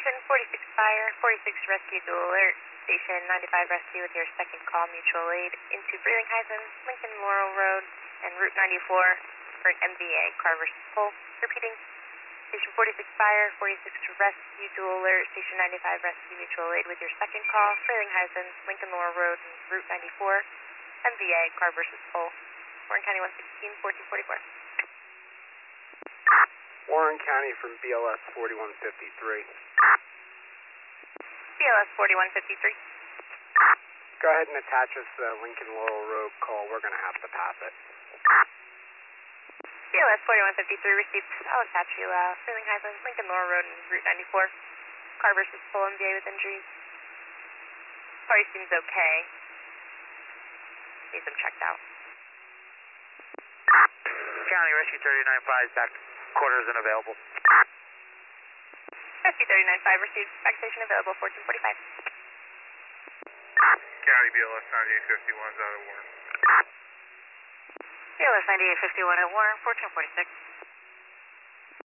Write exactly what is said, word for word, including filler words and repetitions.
Houston, forty-six Fire, forty-six Rescue Dual Alert, Station ninety-five Rescue with your second call mutual aid into Frelinghuysen, Lincoln Laurel Road, and Route ninety-four for an M V A car versus pole. Repeating, Station forty-six Fire, forty-six Rescue Dual Alert, Station ninety-five Rescue mutual aid with your second call, Frelinghuysen, Lincoln Laurel Road, and Route ninety-four, M V A car versus pole. Warren County one sixteen, fourteen forty-four. Warren County from B L S forty-one fifty-three. B L S forty-one fifty-three. Go ahead and attach us to the Lincoln Laurel Road call. We're going to have to pass it. B L S forty-one fifty-three received. I'll attach you, uh, Frelinghuysen, Lincoln Laurel Road, and Route ninety-four. Car versus pole M V A with injuries. Party seems okay. Needs them checked out. County Rescue thirty-nine five, back quarters unavailable. Rescue thirty-nine five received. Back station available, fourteen forty-five. County B L S ninety-eight fifty-one is out of Warren. B L S ninety-eight fifty-one at Warren, fourteen forty-six.